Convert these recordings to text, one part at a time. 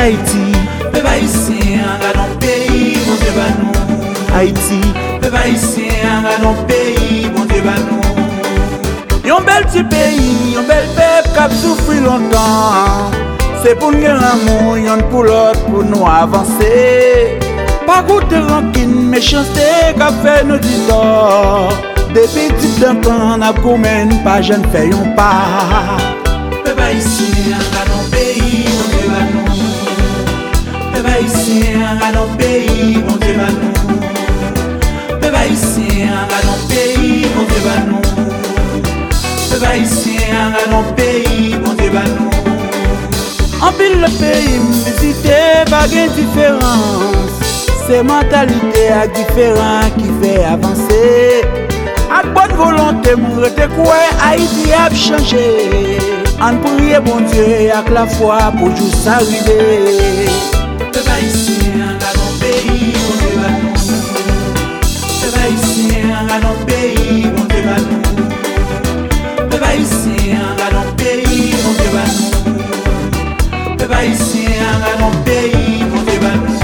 Haïti, peuple haïtien, dans le pays, bon Dieu va nous. Haïti, Peuple haïtien, dans le pays, bon Dieu va nous. yon bel petit pays, yon bel peuple qui a souffert longtemps. C'est pour nous l'amour, yon pour l'autre, pour nous avancer. Pas goûter rancune, méchanceté, qui a fait nous du tort. Des petits d'antan, n'a commun, pas jeune fait yon pas. Peuple haïtien, dans le pays, bon Dieu va nous. Peuple haïtien, dans le pays, bon Dieu va nous. Peuple haïtien, dans le pays, bon Dieu va nous. Peuple haïtien, dans le pays, bon Dieu va nous. En pile le pays m'visiter, pas de différence. C'est mentalité à différent qui fait avancer. Avec bonne volonté, mon rete quoi Haïti a changé. En prier bon Dieu avec la foi pour juste arriver. Peuple haïtien, dans le pays, bon Dieu va nous. Peuple haïtien, dans le pays, bon Dieu va nous. Peuple haïtien, dans le pays, bon Dieu va nous. Peuple haïtien, dans le pays, bon Dieu va nous.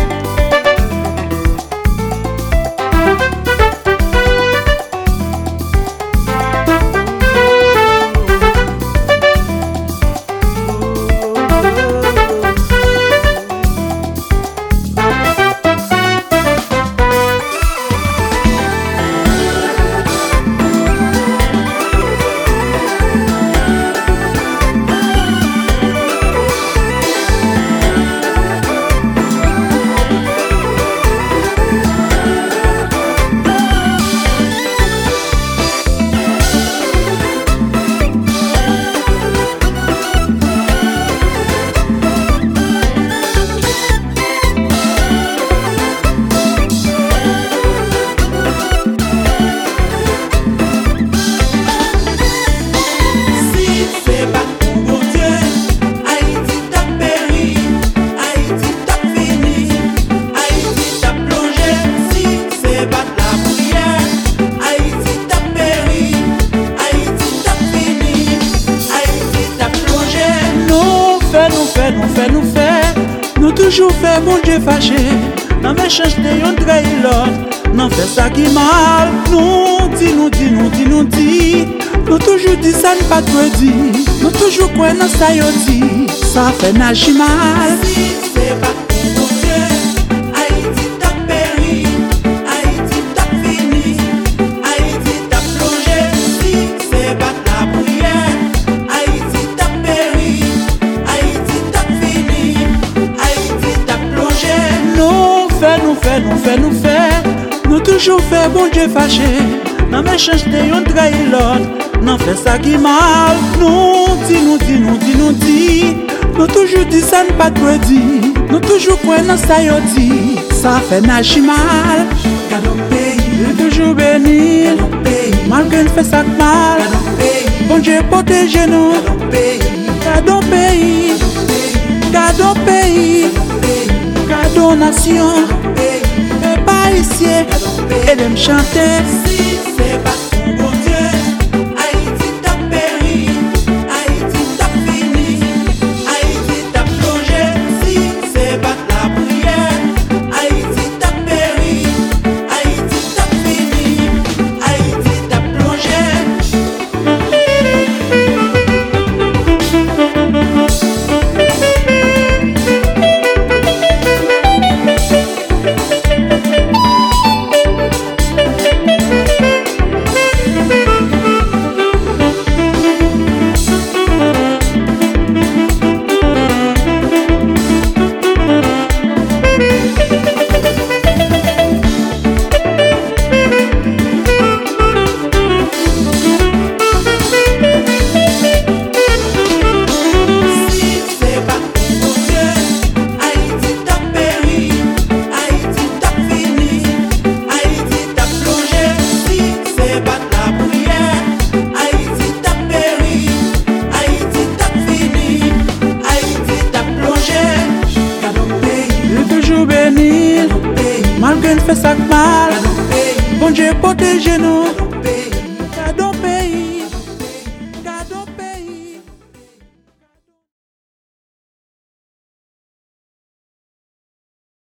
Nous toujours fait mon Dieu fâché. Dans mes méchanceté yon trahi l'autre. Non fait ça qui mal. Nous dit. Nous toujours dit ça ne pas trop dit. Nous toujours quoi dans ça yon dit. Ça fait nagi mal. Si c'est pas pour mon Dieu, Haïti t'a péri, Haïti t'a fini, Haïti t'a plongé. Si c'est pas la prière, Haïti t'a péri, Haïti t'a fini, Haïti t'a plongé. Nous fait. Nous toujours fait bon Dieu fâché. Dans mes méchanceté yon trahi l'autre. Non fait ça qui mal. Nous dit. Nous toujours dit ça ne pas trop dit. Nous toujours quoi dans ça yon dit. Ça fait nagi mal. Gardons pays, Nous toujours béni. gardons pays, Malgré fait ça mal. gardons pays, Bon Dieu protège nous. gardons pays, Gardons pays. Gardons pays. Gardons nation. pays, Et pas ici. Et de me chanter. si c'est pas pour mon Dieu, Haïti t'a péri, Haïti t'a fini, Haïti t'a plongé. Si c'est pas la prière, Haïti t'a péri, Haïti t'a fini, Haïti t'a plongé. Malgré fait ça mal. Bon Dieu protège nous.